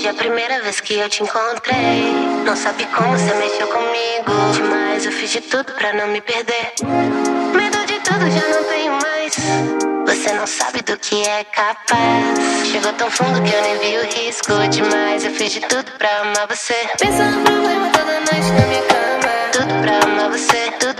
Desde a primeira vez que eu te encontrei, não sabe como você mexeu comigo demais, eu fiz de tudo pra não me perder. Medo de tudo, já não tenho mais. Você não sabe do que é capaz. Chegou tão fundo que eu nem vi o risco demais, eu fiz de tudo pra amar você. Pensa no problema toda noite na minha cama. Tudo pra amar você, tudo